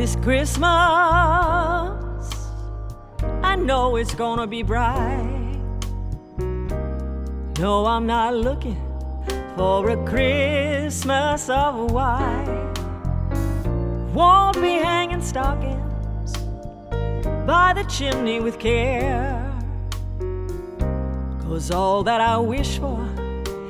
this Christmas, I know it's gonna be bright. No, I'm not looking for a Christmas of white. Won't be hanging stockings by the chimney with care, 'cause all that I wish for